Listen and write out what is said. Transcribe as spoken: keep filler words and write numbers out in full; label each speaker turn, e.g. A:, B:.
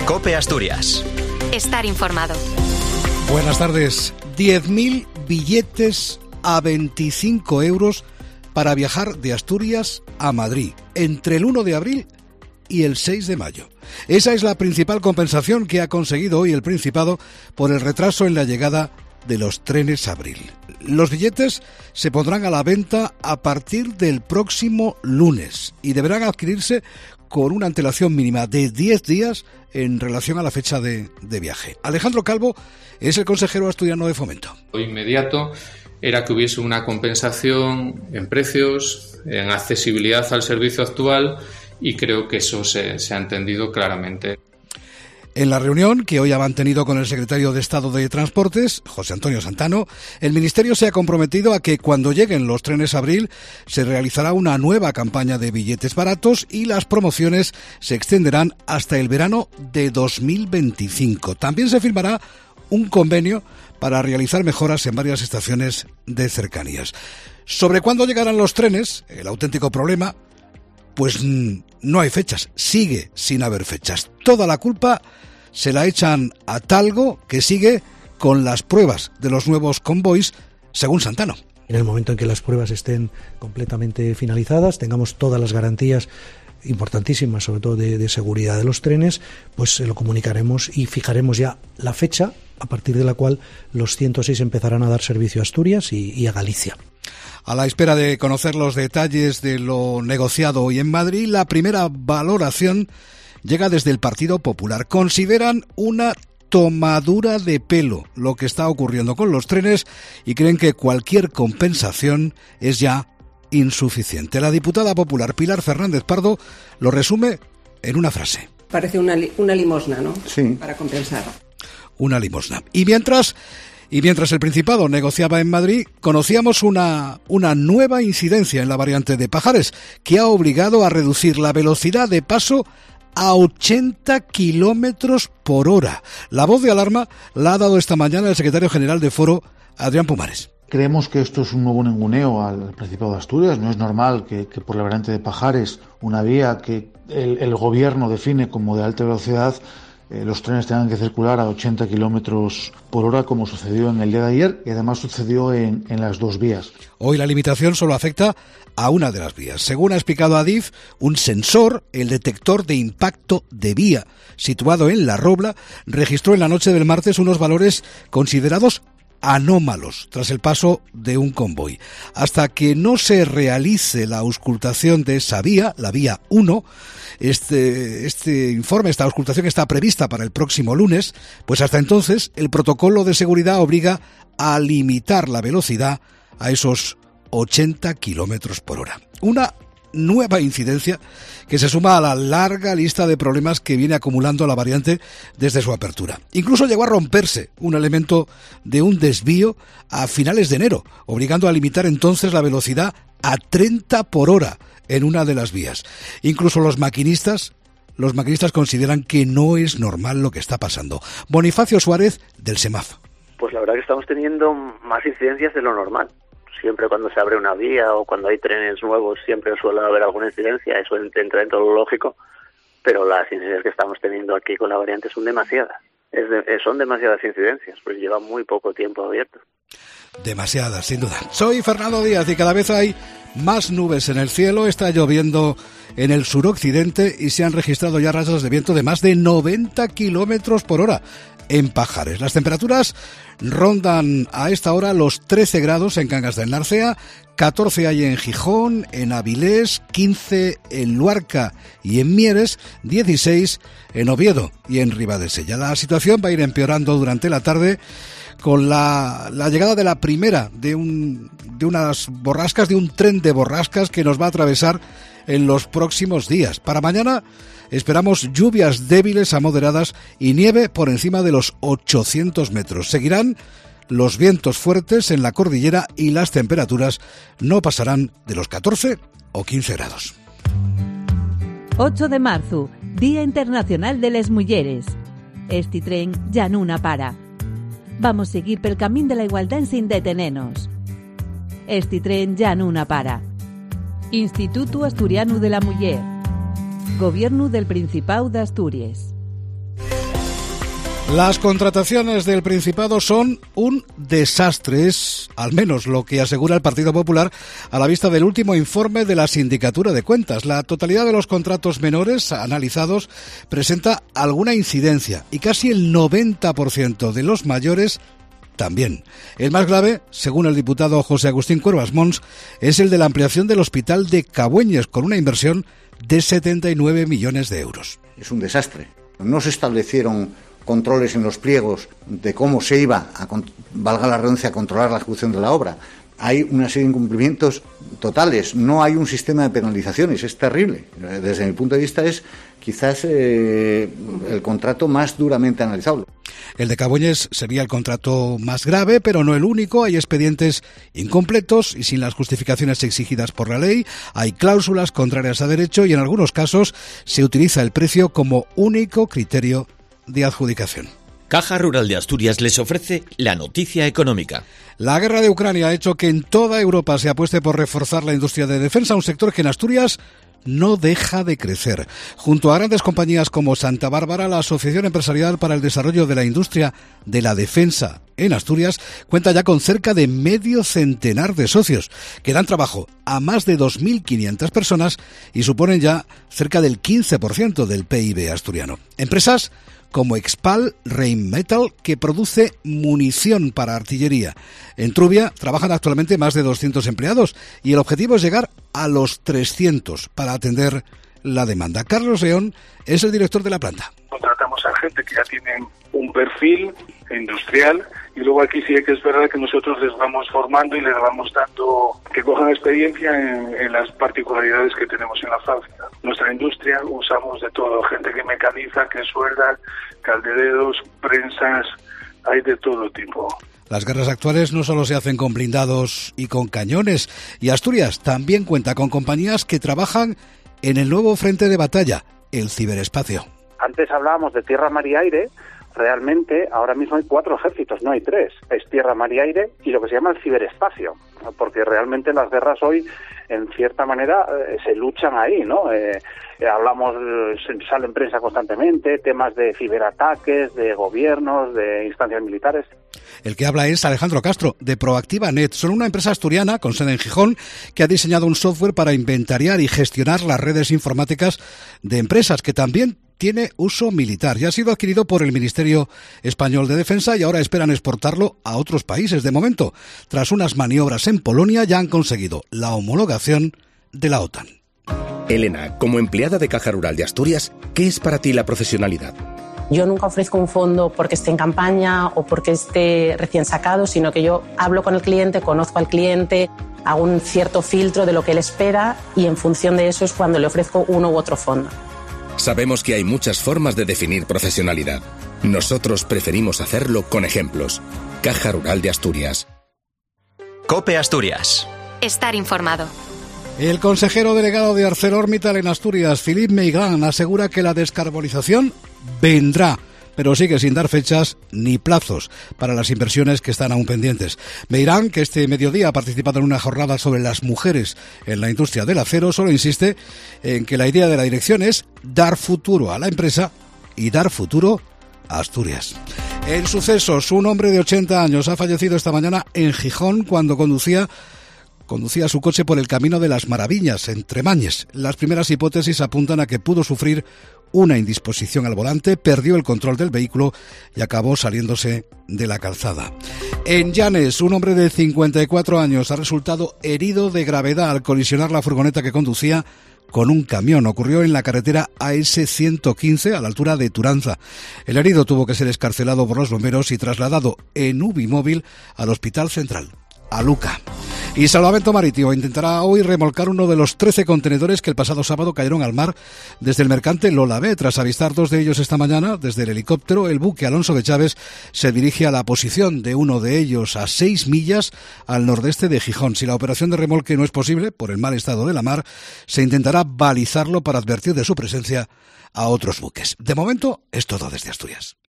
A: COPE Asturias.
B: Estar informado.
C: Buenas tardes. diez mil billetes a veinticinco euros para viajar de Asturias a Madrid entre el uno de abril y el seis de mayo. Esa es la principal compensación que ha conseguido hoy el Principado por el retraso en la llegada de los trenes Abril. Los billetes se pondrán a la venta a partir del próximo lunes y deberán adquirirse con una antelación mínima de diez días en relación a la fecha de, de viaje. Alejandro Calvo es el consejero asturiano de Fomento.
D: Lo inmediato era que hubiese una compensación en precios, en accesibilidad al servicio actual, y creo que eso se, se ha entendido claramente.
C: En la reunión que hoy ha mantenido con el secretario de Estado de Transportes, José Antonio Santano, el Ministerio se ha comprometido a que cuando lleguen los trenes Abril se realizará una nueva campaña de billetes baratos y las promociones se extenderán hasta el verano de dos mil veinticinco. También se firmará un convenio para realizar mejoras en varias estaciones de cercanías. Sobre cuándo llegarán los trenes, el auténtico problema, pues no hay fechas, sigue sin haber fechas. Toda la culpa se la echan a Talgo, que sigue con las pruebas de los nuevos convoys, según Santano.
E: En el momento en que las pruebas estén completamente finalizadas, tengamos todas las garantías importantísimas, sobre todo de, de seguridad de los trenes, pues se lo comunicaremos y fijaremos ya la fecha a partir de la cual los ciento seis empezarán a dar servicio a Asturias y, y a Galicia.
C: A la espera de conocer los detalles de lo negociado hoy en Madrid, la primera valoración llega desde el Partido Popular. Consideran una tomadura de pelo lo que está ocurriendo con los trenes y creen que cualquier compensación es ya insuficiente. La diputada popular Pilar Fernández Pardo lo resume en una frase.
F: Parece una, li- una limosna, ¿no?
C: Sí.
F: Para compensar.
C: Una limosna. Y mientras... Y mientras el Principado negociaba en Madrid, conocíamos una, una nueva incidencia en la variante de Pajares, que ha obligado a reducir la velocidad de paso a ochenta kilómetros por hora. La voz de alarma la ha dado esta mañana el secretario general de Foro, Adrián Pumares.
G: Creemos que esto es un nuevo ninguneo al Principado de Asturias. No es normal que, que por la variante de Pajares, una vía que el, el gobierno define como de alta velocidad, Eh, los trenes tengan que circular a ochenta kilómetros por hora, como sucedió en el día de ayer, y además sucedió en, en las dos vías.
C: Hoy la limitación solo afecta a una de las vías. Según ha explicado Adif, un sensor, el detector de impacto de vía, situado en La Robla, registró en la noche del martes unos valores considerados anómalos tras el paso de un convoy. Hasta que no se realice la auscultación de esa vía, la vía uno, este, este informe, esta auscultación está prevista para el próximo lunes, pues hasta entonces el protocolo de seguridad obliga a limitar la velocidad a esos ochenta kilómetros por hora. Una nueva incidencia que se suma a la larga lista de problemas que viene acumulando la variante desde su apertura. Incluso llegó a romperse un elemento de un desvío a finales de enero, obligando a limitar entonces la velocidad a treinta por hora en una de las vías. Incluso los maquinistas, los maquinistas consideran que no es normal lo que está pasando. Bonifacio Suárez, del SEMAF.
H: Pues la verdad que estamos teniendo más incidencias de lo normal. Siempre cuando se abre una vía o cuando hay trenes nuevos siempre suele haber alguna incidencia, eso entra dentro de lo lógico, pero las incidencias que estamos teniendo aquí con la variante son demasiadas. Es de, son demasiadas incidencias, pues lleva muy poco tiempo abierto.
C: Demasiadas, sin duda. Soy Fernando Díaz y cada vez hay más nubes en el cielo, está lloviendo en el suroccidente y se han registrado ya rachas de viento de más de noventa kilómetros por hora en Pajares. Las temperaturas rondan a esta hora los trece grados en Cangas del Narcea, catorce hay en Gijón, en Avilés, quince en Luarca y en Mieres, dieciséis en Oviedo y en Ribadesella. La situación va a ir empeorando durante la tarde con la, la llegada de la primera de, un, de unas borrascas, de un tren de borrascas que nos va a atravesar en los próximos días. Para mañana esperamos lluvias débiles a moderadas y nieve por encima de los ochocientos metros. Seguirán los vientos fuertes en la cordillera y las temperaturas no pasarán de los catorce o quince grados.
I: ocho de marzo, Día Internacional de les Mulleres. Este tren ya nuna para. Vamos seguir pel camín de la igualdad sin detenernos. Este tren ya nuna para. Instituto Asturiano de la Muller. Gobierno del Principado de Asturias.
C: Las contrataciones del Principado son un desastre, es al menos lo que asegura el Partido Popular a la vista del último informe de la Sindicatura de Cuentas. La totalidad de los contratos menores analizados presenta alguna incidencia y casi el noventa por ciento de los mayores también. El más grave, según el diputado José Agustín Cuervas Mons, es el de la ampliación del hospital de Cabueñes con una inversión de setenta y nueve millones de euros.
A: Es un desastre. No se establecieron controles en los pliegos de cómo se iba, a, valga la redundancia, a controlar la ejecución de la obra. Hay una serie de incumplimientos totales, no hay un sistema de penalizaciones, es terrible. Desde mi punto de vista es quizás eh, el contrato más duramente analizado.
C: El de Cabueñes sería el contrato más grave, pero no el único. Hay expedientes incompletos y sin las justificaciones exigidas por la ley. Hay cláusulas contrarias a derecho y en algunos casos se utiliza el precio como único criterio de adjudicación.
B: Caja Rural de Asturias les ofrece la noticia económica.
C: La guerra de Ucrania ha hecho que en toda Europa se apueste por reforzar la industria de defensa, un sector que en Asturias no deja de crecer. Junto a grandes compañías como Santa Bárbara, la Asociación Empresarial para el Desarrollo de la Industria de la Defensa en Asturias cuenta ya con cerca de medio centenar de socios que dan trabajo a más de dos mil quinientas personas y suponen ya cerca del quince por ciento del P I B asturiano. Empresas como Expal Rheinmetall, que produce munición para artillería. En Trubia trabajan actualmente más de doscientos empleados y el objetivo es llegar a los trescientos para atender la demanda. Carlos León es el director de la planta.
J: Contratamos a gente que ya tienen un perfil industrial y luego aquí sí que es verdad que nosotros les vamos formando y les vamos dando que cojan experiencia en, en las particularidades que tenemos en la fábrica. Nuestra industria usamos de todo, gente que mecaniza, que suelda, caldereros, prensas, hay de todo tipo.
C: Las guerras actuales no solo se hacen con blindados y con cañones, y Asturias también cuenta con compañías que trabajan en el nuevo frente de batalla, el ciberespacio.
K: Antes hablábamos de tierra, mar y aire. Realmente ahora mismo hay cuatro ejércitos, no hay tres. Es tierra, mar y aire y lo que se llama el ciberespacio, porque realmente las guerras hoy, en cierta manera, eh, se luchan ahí, ¿no? Eh, eh, hablamos, eh, sale en prensa constantemente, temas de ciberataques, de gobiernos, de instancias militares.
C: El que habla es Alejandro Castro, de Proactiva Net. Son una empresa asturiana con sede en Gijón que ha diseñado un software para inventariar y gestionar las redes informáticas de empresas, que también tiene uso militar. Ya ha sido adquirido por el Ministerio Español de Defensa y ahora esperan exportarlo a otros países. De momento, tras unas maniobras en Polonia, ya han conseguido la homologación de la OTAN.
L: Elena, como empleada de Caja Rural de Asturias, ¿qué es para ti la profesionalidad?
M: Yo nunca ofrezco un fondo porque esté en campaña o porque esté recién sacado, sino que yo hablo con el cliente, conozco al cliente, hago un cierto filtro de lo que él espera y en función de eso es cuando le ofrezco uno u otro fondo.
L: Sabemos que hay muchas formas de definir profesionalidad. Nosotros preferimos hacerlo con ejemplos. Caja Rural de Asturias.
N: COPE Asturias.
O: Estar informado.
C: El consejero delegado de ArcelorMittal en Asturias, Philippe Meigran, asegura que la descarbonización vendrá, pero sigue sin dar fechas ni plazos para las inversiones que están aún pendientes. Meigran, que este mediodía ha participado en una jornada sobre las mujeres en la industria del acero, solo insiste en que la idea de la dirección es dar futuro a la empresa y dar futuro a Asturias. En sucesos, un hombre de ochenta años ha fallecido esta mañana en Gijón cuando conducía Conducía su coche por el Camino de las Maravillas, en Tremañes. Las primeras hipótesis apuntan a que pudo sufrir una indisposición al volante, perdió el control del vehículo y acabó saliéndose de la calzada. En Llanes, un hombre de cincuenta y cuatro años ha resultado herido de gravedad al colisionar la furgoneta que conducía con un camión. Ocurrió en la carretera A S ciento quince, a la altura de Turanza. El herido tuvo que ser excarcelado por los bomberos y trasladado en Ubimóvil al Hospital Central, a Luca. Y Salvamento Marítimo intentará hoy remolcar uno de los trece contenedores que el pasado sábado cayeron al mar desde el mercante Lola B. Tras avistar dos de ellos esta mañana desde el helicóptero, el buque Alonso de Chávez se dirige a la posición de uno de ellos a seis millas al nordeste de Gijón. Si la operación de remolque no es posible por el mal estado de la mar, se intentará balizarlo para advertir de su presencia a otros buques. De momento es todo desde Asturias.